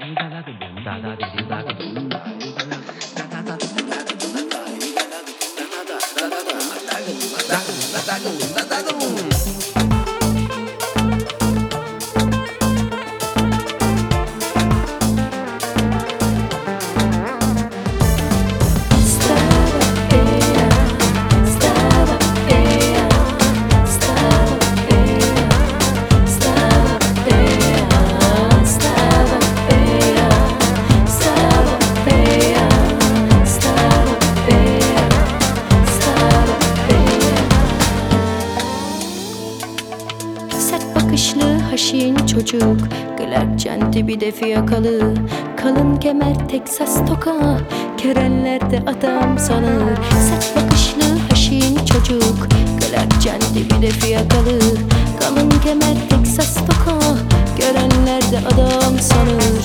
Bakışlı haşin çocuk, Clark Kent'i bir de fiyakalı. Kalın kemer Texas toka, Kerellerde adam sanır. Sert bakışlı haşin çocuk, Clark Kent'i bir de fiyakalı. Kalın kemer Texas toka, görenlerde adam sanır.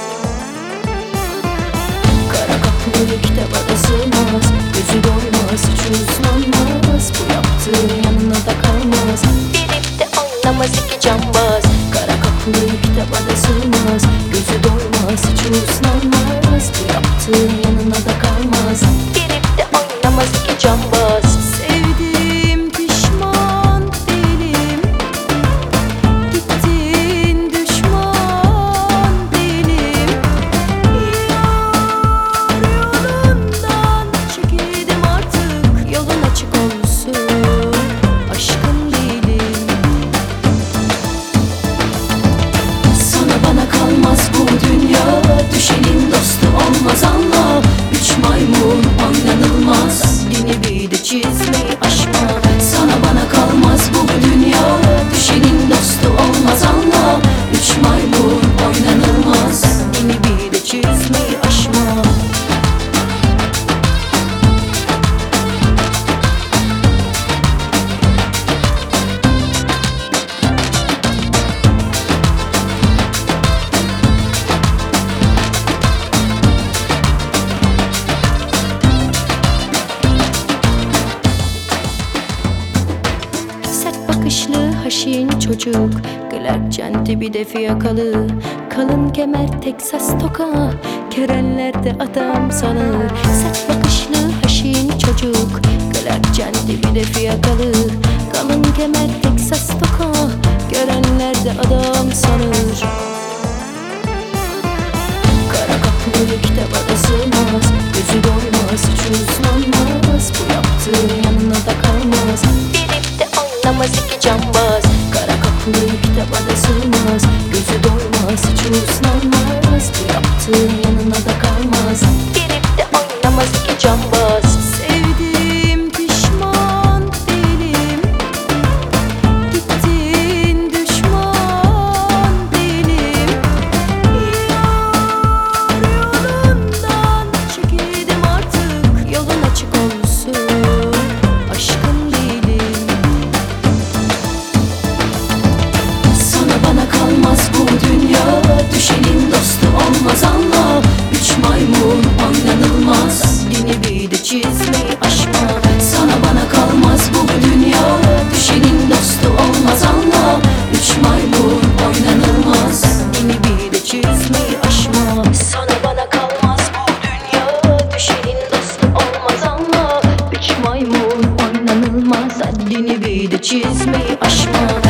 Kara kaplı kitaba sığmaz, gözü doymaz, hiç uslanmaz. Bu yaptığın yanına da kalmaz, bilip de anlamaz iki cambaz. Kara kaplı kitaba da sığmaz, gözü doymaz, hiç uslanmaz. Bu yaptığın yanına da kalmaz, bilip de anlamaz iki cambaz. Sevdim pişman değilim, gittin düşman değilim. Yolundan çekildim artık, yolun açık olsun, aşkın değilim. Sana bana kalmaz bu dünya, düşenin dostu olmaz anla. Üç maymun oynanılmaz, dini bir de çizmeyi aşma. Sana bana kalmaz bu dünya, düşenin dostu olmaz anla. Üç maymun oynanılmaz, dini bir de çizmeyi aşma. Bakışlı haşin çocuk, Clark Kent'i bir de fiyakalı. Kalın kemer Texas toka, Kerellerde adam sanır. Sert bakışlı haşin çocuk, Clark Kent'i bir de fiyakalı. Kalın kemer Texas toka, görenlerde adam sanır. Kara kaplı kitaba da sığmaz, gözü doymaz, hiç uslanmaz. Bu yaptığın yanına da kalmaz, bilip de anlamaz iki cambaz. Kara kaplı kitaba da sığmaz, gözü doymaz, hiç uslanmaz. Bu yaptığın yanına da kalmaz, bilip de anlamaz iki cambaz. Sevdim pişman değilim, gittin düşman değilim. Yolundan çekildim artık, yolun açık olsun, aşkın değilim. Sana bana kalmaz bu dünya, düşenin dostu olmaz anla. Üç maymun oynanılmaz, dini bir de çizmeyi aşma. Sana bana kalmaz bu dünya, düşenin dostu olmaz anla. Üç maymun oynanılmaz, dini bir de çizmeyi aşma. Sana bana kalmaz bu dünya, düşenin dostu olmaz anla. Üç maymun oynanılmaz, dini bir de çizmeyi aşma.